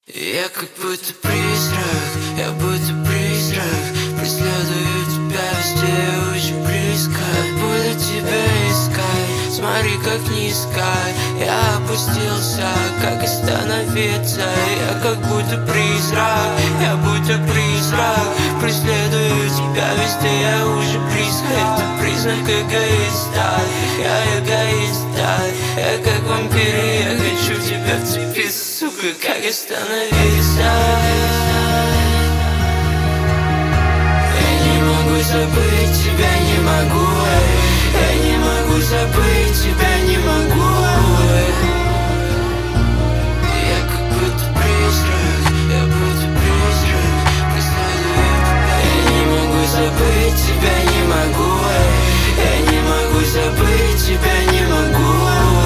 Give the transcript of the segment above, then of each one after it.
Я как будто призрак, я будто призрак. Преследую тебя везде, очень близко. Буду тебя искать, смотри, как низко я опустился, как остановиться. Я как будто призрак, я будто призрак. Преследую тебя везде, я уже близко. Это признак эгоиста, я эгоиста. Я как вампир, я хочу в тебя вцепиться, сука, как остановиться. Я не могу забыть тебя, не могу. Я не могу забыть тебя, не могу. Я как будто призрак, я будто призрак. Преследую тебя, я не могу забыть тебя, не могу. Я не могу забыть тебя, не могу.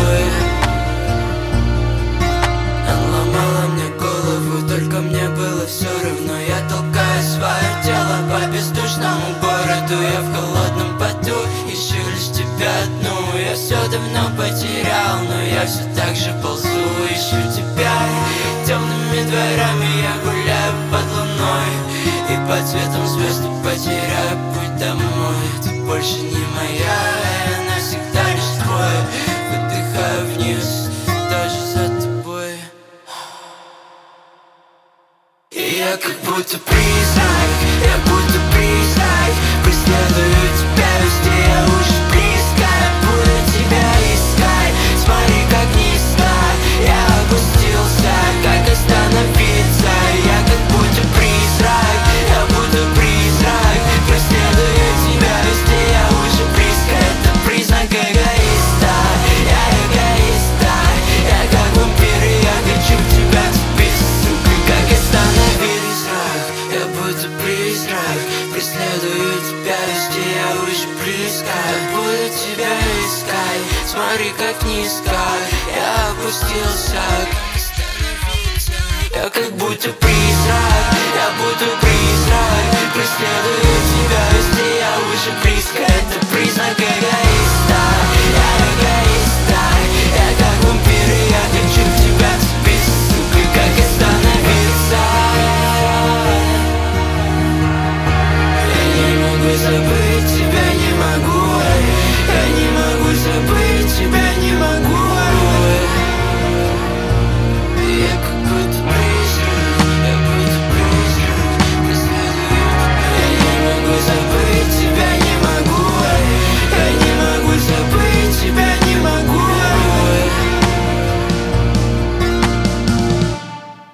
Она ломала мне голову, только мне было все равно. Я толкаю свое тело по бездушному городу. Я в холодном поту ищу лишь тебя одну. Я все давно потерял, но я все так же ползу. Ищу тебя темными дворами, я гуляю под луной. И под цветом звезд потеряю путь домой. Ты больше не моя, я навсегда лишь твой. Выдыхаю вниз, даже за тобой. И я как будто призрак, я будто призрак. Преследую тебя везде, я уже близко. Буду тебя искать, смотри, как низко я опустился, как остановиться. Я как будто призрак, я будто призрак. Преследую тебя везде, я уже близко. Это признак эгоиста, я эгоиста. Я как вампир, я хочу в тебя вцепиться, сука, как остановиться. Я будто призрак, преследую тебя везде, я уже близко. Буду тебя искать, смотри, как низко я опустился, как остановиться. Я как будто призрак, я будто призрак. Преследую